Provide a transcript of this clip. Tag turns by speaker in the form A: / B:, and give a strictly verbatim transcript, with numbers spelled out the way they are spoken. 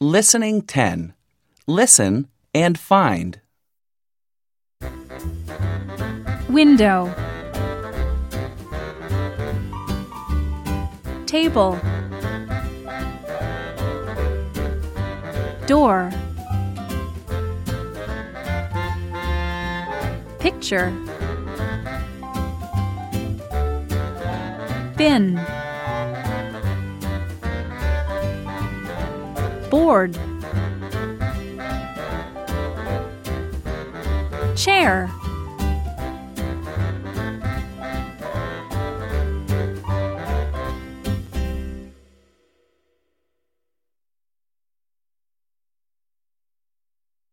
A: Listening ten. Listen and find.
B: Window. Table. Door. Picture. Bin. Board. Chair.